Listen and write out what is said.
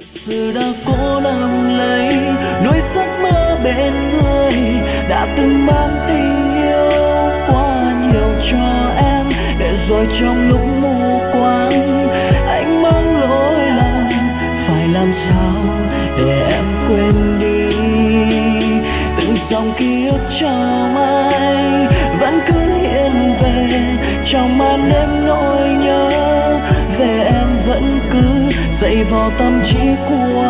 sự đã cố làm lấy nuôi giấc mơ bên người, đã từng mang tình yêu quá nhiều cho em, để rồi trong lúc mù quáng anh mang lỗi lầm. Phải làm sao để em quên đi từng dòng ký ức trong anh vẫn cứ hiện về trong màn đêm nỗi nhớ về em vẫn cứ dậy vào tâm trí của